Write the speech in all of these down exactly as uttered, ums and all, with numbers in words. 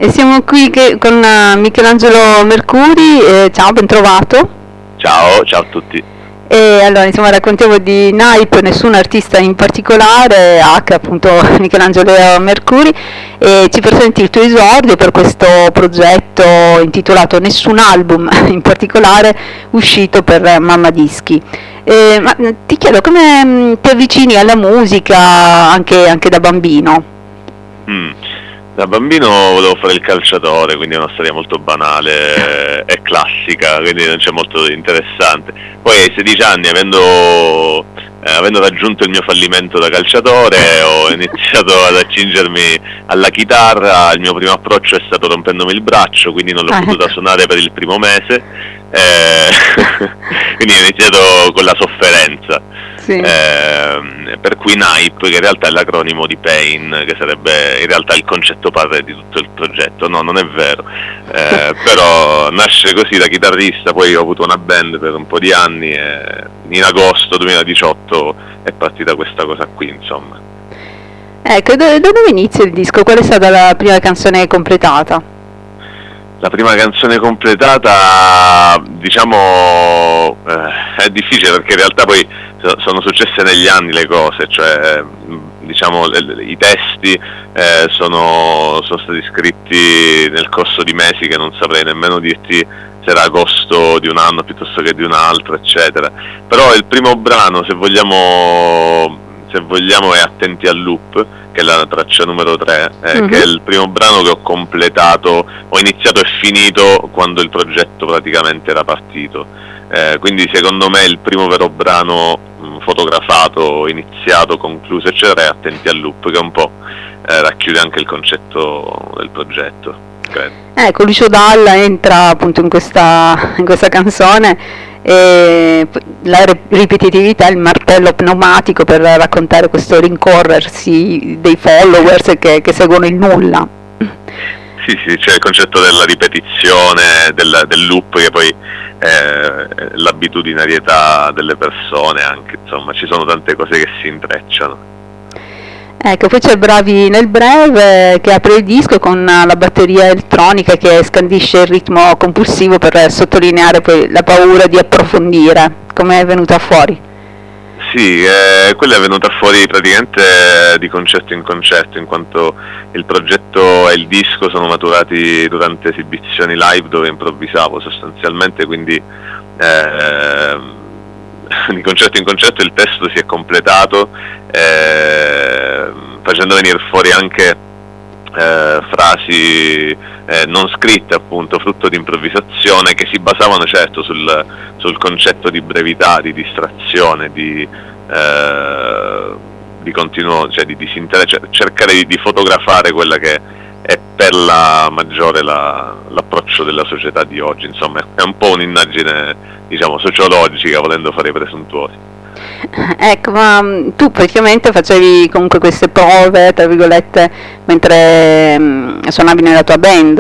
E siamo qui che, con uh, Michelangelo Mercuri, eh, ciao, ben trovato. Ciao, ciao a tutti. E allora, insomma, raccontiamo di Naip, nessun artista in particolare, H appunto Michelangelo Mercuri, e ci presenti il tuo esordio per questo progetto intitolato Nessun album in particolare, uscito per Mamma Dischi. Eh, ma ti chiedo come mh, ti avvicini alla musica anche, anche da bambino? Mm. Da bambino volevo fare il calciatore, quindi è una storia molto banale e classica, quindi non c'è molto di interessante. Poi ai sedici anni, avendo, eh, avendo raggiunto il mio fallimento da calciatore, ho iniziato ad accingermi alla chitarra. Il mio primo approccio è stato rompendomi il braccio, quindi non l'ho Ah, potuta ecco. suonare per il primo mese, eh, quindi ho iniziato con la sofferenza. Sì. Eh, per cui Naip, che in realtà è l'acronimo di Pain, che sarebbe in realtà il concetto padre di tutto il progetto. No, non è vero, eh, però nasce così da chitarrista. Poi ho avuto una band per un po' di anni e in agosto duemiladiciotto è partita questa cosa qui, insomma. Ecco, da, da dove inizia il disco? Qual è stata la prima canzone completata? La prima canzone completata, diciamo, eh, è difficile perché in realtà poi so- sono successe negli anni le cose, cioè diciamo le- le- i testi eh, sono, sono stati scritti nel corso di mesi che non saprei nemmeno dirti se era agosto di un anno piuttosto che di un altro, eccetera. Però il primo brano, se vogliamo, se vogliamo, è Attenti al Loop, che è la traccia numero tre, eh, Mhm. che è il primo brano che ho completato, ho iniziato e finito quando il progetto praticamente era partito. Eh, quindi secondo me il primo vero brano mh, fotografato, iniziato, concluso, eccetera, è Attenti al Loop, che un po' eh, racchiude anche il concetto del progetto, credo. Ecco, Lucio Dalla entra appunto in questa, in questa canzone, e p- la re- ripetitività, il martello pneumatico per raccontare questo rincorrersi dei followers che, che seguono il nulla. Sì, sì, c'è il concetto della ripetizione, del, del loop, che poi è l'abitudinarietà delle persone anche, insomma, ci sono tante cose che si intrecciano. Ecco, poi c'è Bravi nel breve che apre il disco con la batteria elettronica che scandisce il ritmo compulsivo per sottolineare poi la paura di approfondire. Come è venuta fuori? Sì, eh, quella è venuta fuori praticamente di concerto in concerto, in quanto il progetto e il disco sono maturati durante esibizioni live dove improvvisavo sostanzialmente, quindi eh, di concerto in concerto il testo si è completato, eh, facendo venire fuori anche eh, frasi eh, non scritte, appunto, frutto di improvvisazione, che si basavano certo sul, sul concetto di brevità, di distrazione, di, eh, di continuo, cioè di disinteresse, cioè cercare di, di fotografare quella che è per la maggiore la, l'approccio della società di oggi. Insomma, è un po' un'indagine, diciamo, sociologica, volendo fare i presuntuosi. Ecco, ma mh, tu praticamente facevi comunque queste prove, tra virgolette, mentre mh, suonavi nella tua band.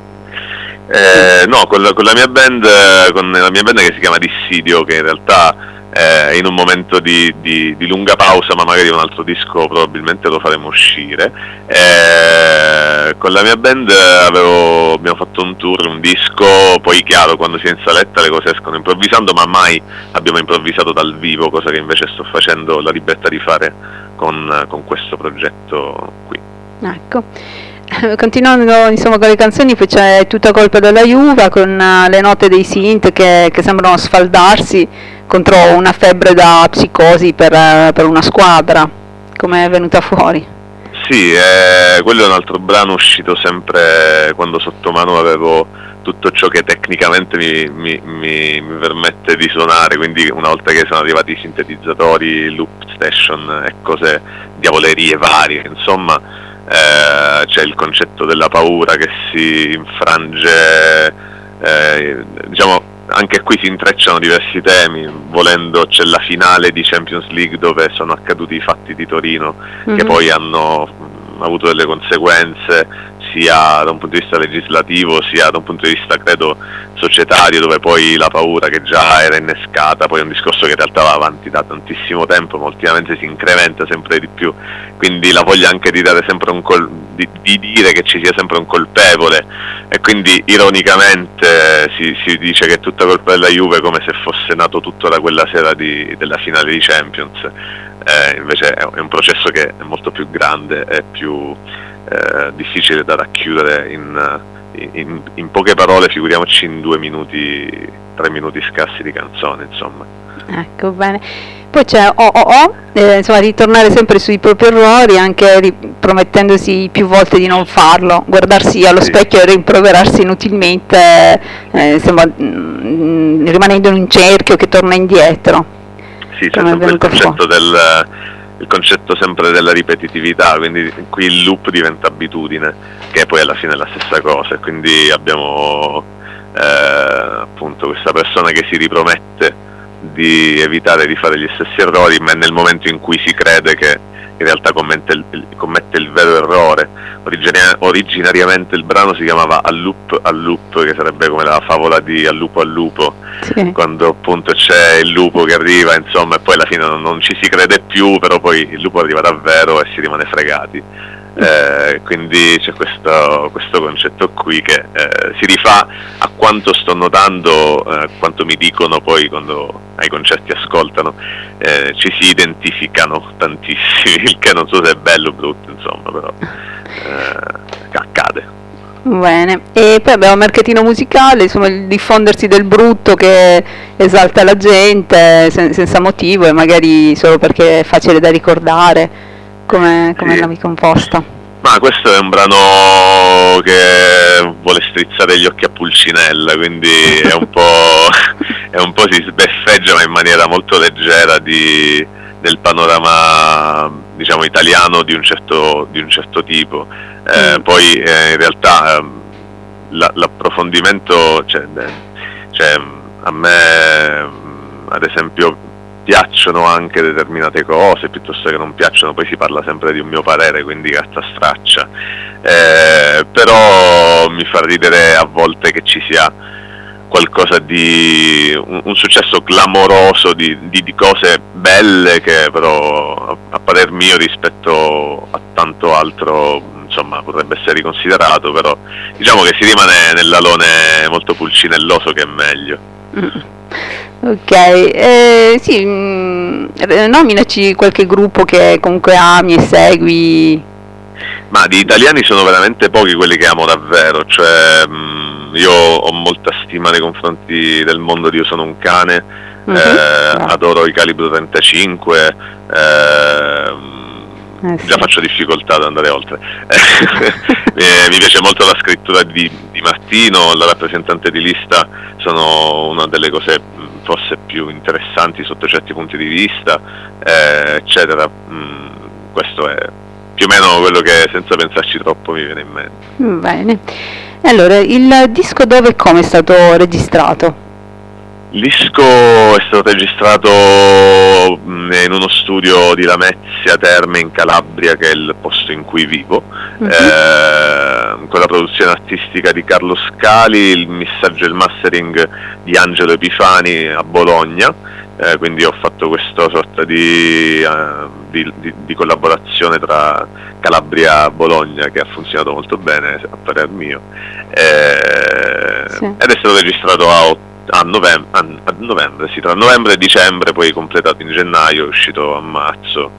Eh, no, con la, con la mia band, eh, con la mia band che si chiama Dissidio, che in realtà eh, è in un momento di, di, di lunga pausa, ma magari un altro disco probabilmente lo faremo uscire. Eh, con la mia band avevo, abbiamo fatto un tour, un disco, poi chiaro, quando si è in saletta le cose escono improvvisando, ma mai abbiamo improvvisato dal vivo, cosa che invece sto facendo la libertà di fare con, con questo progetto qui. Ecco. Continuando insomma con le canzoni, poi c'è Tutta colpa della Juve con uh, le note dei synth che, che sembrano sfaldarsi contro una febbre da psicosi per, uh, per una squadra. Come è venuta fuori? Sì, eh, quello è un altro brano uscito sempre quando sotto mano avevo tutto ciò che tecnicamente mi, mi, mi, mi permette di suonare, quindi una volta che sono arrivati i sintetizzatori, loop station e cose, diavolerie varie, insomma. Eh, c'è il concetto della paura che si infrange, eh, diciamo, anche qui si intrecciano diversi temi, volendo c'è la finale di Champions League dove sono accaduti i fatti di Torino, mm-hmm. che poi hanno mh, avuto delle conseguenze sia da un punto di vista legislativo sia da un punto di vista credo societario, dove poi la paura che già era innescata, poi è un discorso che in realtà va avanti da tantissimo tempo, ma ultimamente si incrementa sempre di più, quindi la voglia anche di dare sempre un col- di, di dire che ci sia sempre un colpevole, e quindi ironicamente si, si dice che è tutta colpa della Juve, come se fosse nato tutto da quella sera di, della finale di Champions. Eh, invece è un processo che è molto più grande e più eh, difficile da racchiudere in, in, in poche parole, figuriamoci in due minuti, tre minuti scarsi di canzone, insomma. Ecco, bene. Poi c'è O O O, eh, insomma, ritornare sempre sui propri errori, anche ri- promettendosi più volte di non farlo, guardarsi allo Sì. specchio e rimproverarsi inutilmente, eh, insomma, mh, rimanendo in un cerchio che torna indietro. Sì, c'è sempre il concetto, del, il concetto sempre della ripetitività, quindi qui il loop diventa abitudine, che poi alla fine è la stessa cosa, e quindi abbiamo eh, appunto questa persona che si ripromette di evitare di fare gli stessi errori, ma è nel momento in cui si crede che in realtà commette il, commette il vero errore. Origina- originariamente il brano si chiamava Al loop al loop, che sarebbe come la favola di Al lupo al lupo, sì. Quando appunto c'è il lupo che arriva, insomma, e poi alla fine non, non ci si crede più, però poi il lupo arriva davvero e si rimane fregati. Eh, quindi c'è questo, questo concetto qui che eh, si rifà a quanto sto notando, eh, quanto mi dicono poi quando ai concerti ascoltano, eh, ci si identificano tantissimi, il che non so se è bello o brutto, insomma, però eh, accade. Bene, e poi abbiamo il mercatino musicale, insomma, il diffondersi del brutto che esalta la gente sen- senza motivo e magari solo perché è facile da ricordare. Come, come sì. l'avevi composta? Ma questo è un brano che vuole strizzare gli occhi a Pulcinella, quindi è un po', è un po' si sbeffeggia, ma in maniera molto leggera, di, del panorama, diciamo, italiano di un certo, di un certo tipo. Eh, mm. Poi eh, in realtà eh, la, l'approfondimento, cioè, cioè, a me ad esempio piacciono anche determinate cose, piuttosto che non piacciono, poi si parla sempre di un mio parere, quindi carta straccia, eh, però mi fa ridere a volte che ci sia qualcosa di un, un successo clamoroso di, di, di cose belle che però a, a parer mio rispetto a tanto altro, insomma, potrebbe essere riconsiderato, però diciamo che si rimane nell'alone molto pulcinelloso, che è meglio. Mm. Ok, eh, sì, mh, nominaci qualche gruppo che comunque ami e segui. Ma di italiani sono veramente pochi quelli che amo davvero, cioè mh, io ho molta stima nei confronti del mondo di Io sono un cane, mm-hmm. eh, no. Adoro i Calibro trentacinque, eh, eh, sì. Già faccio difficoltà ad andare oltre. eh, mi piace molto la scrittura di, di Martino, la rappresentante di lista, sono una delle cose forse più interessanti sotto certi punti di vista, eh, eccetera. Mm, questo è più o meno quello che senza pensarci troppo mi viene in mente. Bene. Allora, il disco dove e come è stato registrato? Il disco è stato registrato in uno studio di Lamezia Terme in Calabria, che è il posto in cui vivo, uh-huh. eh, con la produzione artistica di Carlo Scali, il missaggio e il mastering di Angelo Epifani a Bologna, eh, quindi ho fatto questa sorta di, uh, di, di, di collaborazione tra Calabria e Bologna, che ha funzionato molto bene a parer mio, eh, sì. Ed è stato registrato a otto A novembre, a novembre, sì, tra novembre e dicembre, poi completato in gennaio, è uscito a marzo.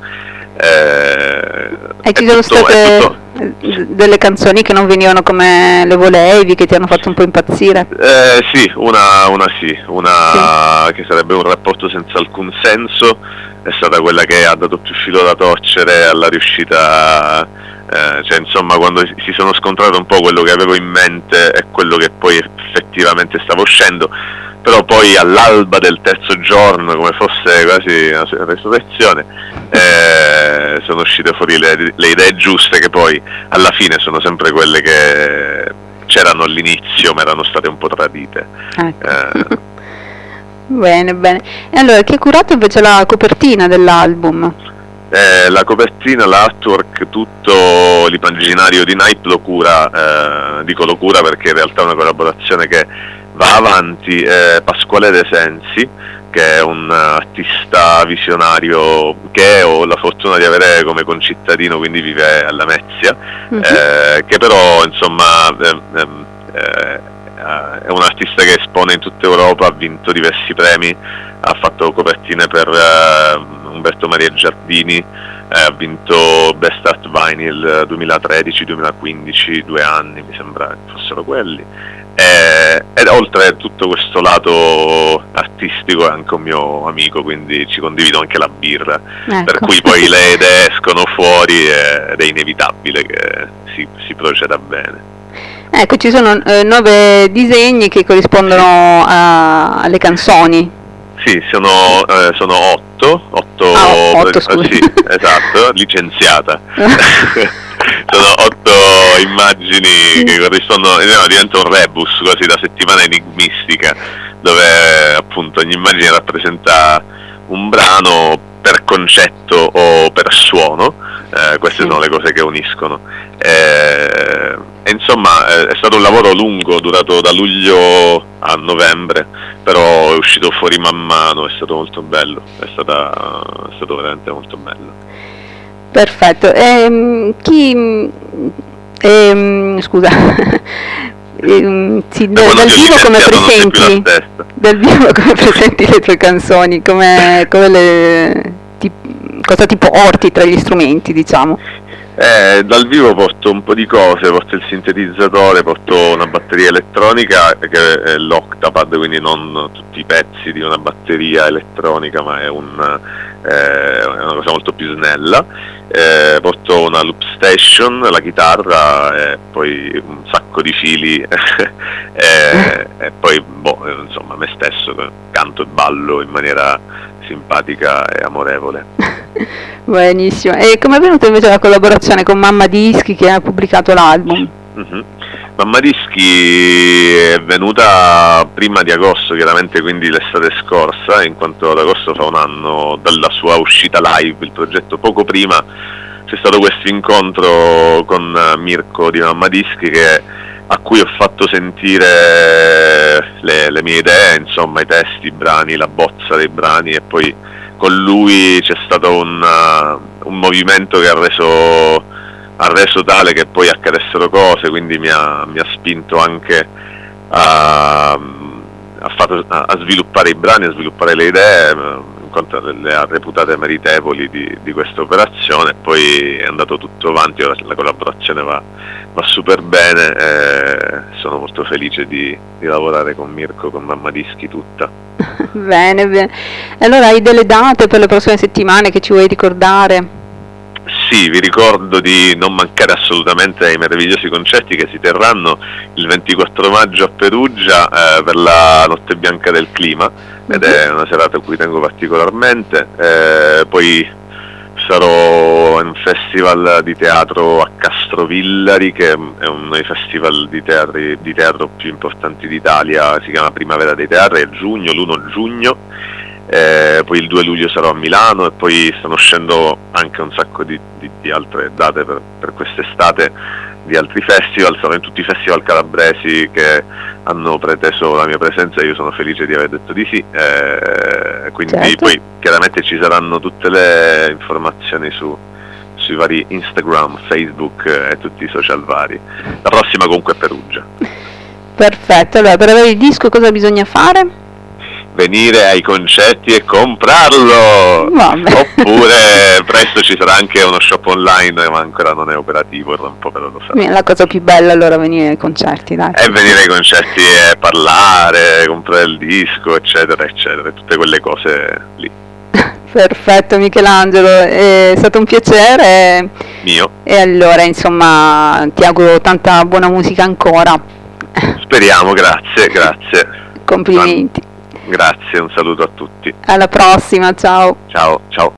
Eh, e ci sono tutto, state tutto... delle canzoni che non venivano come le volevi, che ti hanno fatto un po' impazzire? Eh, sì, una, una sì, una sì. Che sarebbe un rapporto senza alcun senso, è stata quella che ha dato più filo da torcere alla riuscita, eh, cioè insomma quando si sono scontrato un po' quello che avevo in mente e quello che poi effettivamente stava uscendo, però poi all'alba del terzo giorno, come fosse quasi una resurrezione, eh, sono uscite fuori le, le idee giuste, che poi alla fine sono sempre quelle che c'erano all'inizio ma erano state un po' tradite. Ecco. Eh. Bene, bene. E allora, chi ha curato invece la copertina dell'album? Eh, la copertina, l'artwork, tutto l'immaginario di Nipe lo cura, eh, dico lo cura perché in realtà è una collaborazione che va avanti, eh, Pasquale De Sensi, che è un artista visionario che ho la fortuna di avere come concittadino, quindi vive a Lamezia, mm-hmm. eh, che però insomma eh, eh, è un artista che espone in tutta Europa, ha vinto diversi premi, ha fatto copertine per eh, Umberto Maria Giardini, eh, ha vinto Best Art Vinyl duemilatredici duemilaquindici, due anni mi sembra che fossero quelli. Eh, ed oltre a tutto questo lato artistico è anche un mio amico, quindi ci condivido anche la birra, ecco. Per cui poi le idee escono fuori ed è inevitabile che si, si proceda bene. Ecco, ci sono eh, nove disegni che corrispondono a, alle canzoni. Sì, sono, eh, sono otto, otto, ah, otto scusi. Sì, esatto, licenziata. Sono otto immagini che corrispondono, no, diventa un rebus quasi da settimana enigmistica, dove appunto ogni immagine rappresenta un brano per concetto o per suono, eh, queste sì. sono le cose che uniscono. Eh, e insomma è, è stato un lavoro lungo, durato da luglio a novembre, però è uscito fuori man mano, è stato molto bello, è, stata, è stato veramente molto bello. Perfetto. Ehm, chi ehm, scusa ehm, sì, da, dal vivo come presenti dal vivo come presenti le tue canzoni, come, come le, ti, cosa tipo orti tra gli strumenti, diciamo? Eh, dal vivo porto un po' di cose, porto il sintetizzatore, porto una batteria elettronica che è l'Octapad, quindi non tutti i pezzi di una batteria elettronica, ma è, un, eh, è una cosa molto più snella. Eh, porto una loop station, la chitarra e poi un sacco di fili e, e poi boh, insomma me stesso canto e ballo in maniera simpatica e amorevole. Benissimo. E come è venuta invece la collaborazione con Mamma Dischi che ha pubblicato l'album? Mm-hmm. Mamma Dischi è venuta prima di agosto, chiaramente, quindi l'estate scorsa, in quanto ad agosto fa un anno dalla sua uscita live, il progetto. Poco prima c'è stato questo incontro con Mirko di Mamma Dischi che, a cui ho fatto sentire le, le mie idee, insomma i testi, i brani, la bozza dei brani, e poi con lui c'è stato un, uh, un movimento che ha reso, ha reso tale che poi accadessero cose, quindi mi ha, mi ha spinto anche a, a, fatto, a, a sviluppare i brani, a sviluppare le idee, in quanto le ha reputate meritevoli di, di questa operazione, e poi è andato tutto avanti, ora la collaborazione va, va super bene e sono molto felice di, di lavorare con Mirko, con Mamma Dischi tutta. Bene, bene. Allora hai delle date per le prossime settimane che ci vuoi ricordare? Sì, vi ricordo di non mancare assolutamente ai meravigliosi concerti che si terranno il ventiquattro maggio a Perugia eh, per la Notte Bianca del Clima, ed è una serata a cui tengo particolarmente. Eh, poi sarò in un festival di teatro a Castrovillari, che è uno dei festival di, teatri, di teatro più importanti d'Italia, si chiama Primavera dei Teatri, è giugno, l'primo giugno, eh, poi il due luglio sarò a Milano, e poi stanno uscendo anche un sacco di, di, di altre date per, per quest'estate, di altri festival. Sarò in tutti i festival calabresi che hanno preteso la mia presenza, io sono felice di aver detto di sì, eh, quindi certo. Poi chiaramente ci saranno tutte le informazioni su, sui vari Instagram, Facebook e tutti i social vari. La prossima comunque è Perugia. Perfetto, allora per avere il disco cosa bisogna fare? Venire ai concerti e comprarlo. Vabbè. Oppure presto ci sarà anche uno shop online, ma ancora non è operativo, tra un po' però lo sarà. La cosa più bella allora venire ai concerti, dai. E venire ai concerti e parlare, comprare il disco, eccetera eccetera, tutte quelle cose lì. Perfetto Michelangelo, è stato un piacere. Mio. E allora insomma ti auguro tanta buona musica ancora. Speriamo, grazie, grazie. Complimenti. Grazie, un saluto a tutti. Alla prossima, ciao. Ciao, ciao.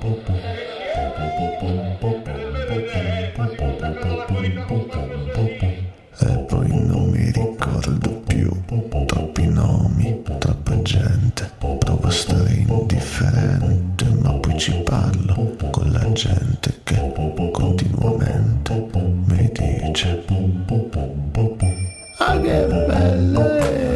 E poi non mi ricordo più, troppi nomi, troppa gente, provo a stare indifferente, ma poi ci parlo con la gente che continuamente mi dice: ah, che belle